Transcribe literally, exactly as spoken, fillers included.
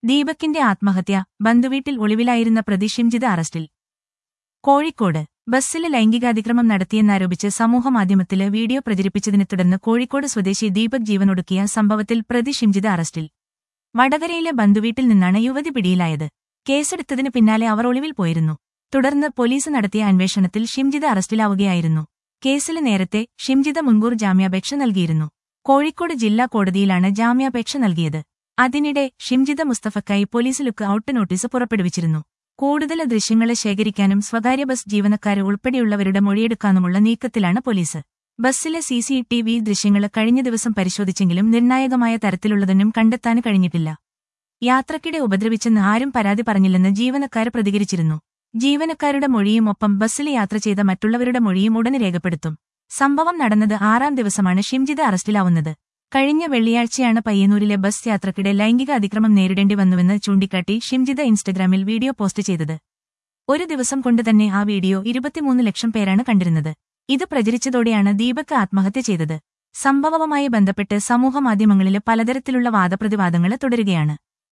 ദീപകിന്റെ ആത്മഹത്യ, ബന്ധുവീട്ടിൽ ഒളിവിലായിരുന്ന പ്രതി ഷിംജിത അറസ്റ്റിൽ. കോഴിക്കോട് ബസ്സില് ലൈംഗികാതിക്രമം നടത്തിയെന്നാരോപിച്ച് സമൂഹമാധ്യമത്തില് വീഡിയോ പ്രചരിപ്പിച്ചതിനെ തുടർന്ന് കോഴിക്കോട് സ്വദേശി ദീപക് ജീവനൊടുക്കിയ സംഭവത്തിൽ പ്രതി ഷിംജിത അറസ്റ്റിൽ. വടകരയിലെ ബന്ധുവീട്ടിൽ നിന്നാണ് യുവതി പിടിയിലായത്. കേസെടുത്തതിന് പിന്നാലെ അവർ ഒളിവിൽ പോയിരുന്നു. തുടർന്ന് പോലീസ് നടത്തിയ അന്വേഷണത്തിൽ ഷിംജിത അറസ്റ്റിലാവുകയായിരുന്നു. കേസില് നേരത്തെ ഷിംജിത മുൻകൂർ ജാമ്യാപേക്ഷ നൽകിയിരുന്നു. കോഴിക്കോട് ജില്ലാ കോടതിയിലാണ് ജാമ്യാപേക്ഷ നൽകിയത്. അതിനിടെ ഷിംജിത മുസ്തഫക്കായി പോലീസ് ലുക്ക് ഔട്ട് നോട്ടീസ് പുറപ്പെടുവിച്ചിരുന്നു. കൂടുതൽ ദൃശ്യങ്ങള് ശേഖരിക്കാനും സ്വകാര്യ ബസ് ജീവനക്കാരെ ഉൾപ്പെടെയുള്ളവരുടെ മൊഴിയെടുക്കാനുമുള്ള നീക്കത്തിലാണ് പോലീസ്. ബസ്സിലെ സി സി ടി വി ദൃശ്യങ്ങള് കഴിഞ്ഞ ദിവസം പരിശോധിച്ചെങ്കിലും നിർണായകമായ തരത്തിലുള്ളതൊന്നും കണ്ടെത്താന് കഴിഞ്ഞിട്ടില്ല. യാത്രക്കിടെ ഉപദ്രവിച്ചെന്ന് ആരും പരാതി പറഞ്ഞില്ലെന്ന് ജീവനക്കാര് പ്രതികരിച്ചിരുന്നു. ജീവനക്കാരുടെ മൊഴിയും ഒപ്പം ബസ്സിൽ യാത്ര ചെയ്ത മറ്റുള്ളവരുടെ മൊഴിയും ഉടനെ രേഖപ്പെടുത്തും. സംഭവം നടന്നത് ആറാം ദിവസമാണ് ഷിംജിത അറസ്റ്റിലാവുന്നത്. കഴിഞ്ഞ വെള്ളിയാഴ്ചയാണ് പയ്യന്നൂരിലെ ബസ് യാത്രക്കിടെ ലൈംഗിക അതിക്രമം നേരിടേണ്ടി വന്നുവെന്ന് ചൂണ്ടിക്കാട്ടി ഷിംജിത ഇൻസ്റ്റഗ്രാമിൽ വീഡിയോ പോസ്റ്റ് ചെയ്തത്. ഒരു ദിവസം കൊണ്ടുതന്നെ ആ വീഡിയോ ഇരുപത്തിമൂന്ന് ലക്ഷം പേരാണ് കണ്ടിരുന്നത്. ഇത് പ്രചരിച്ചതോടെയാണ് ദീപക് ആത്മഹത്യ ചെയ്തത്. സംഭവവുമായി ബന്ധപ്പെട്ട് സമൂഹമാധ്യമങ്ങളില് പലതരത്തിലുള്ള വാദപ്രതിവാദങ്ങള് തുടരുകയാണ്.